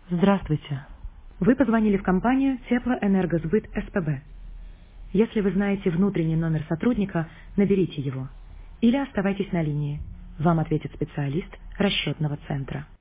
Здравствуйте. Вы позвонили в компанию Теплоэнергосбыт СПБ. Если вы знаете внутренний номер сотрудника, наберите его. Или оставайтесь на линии. Вам ответит специалист расчетного центра.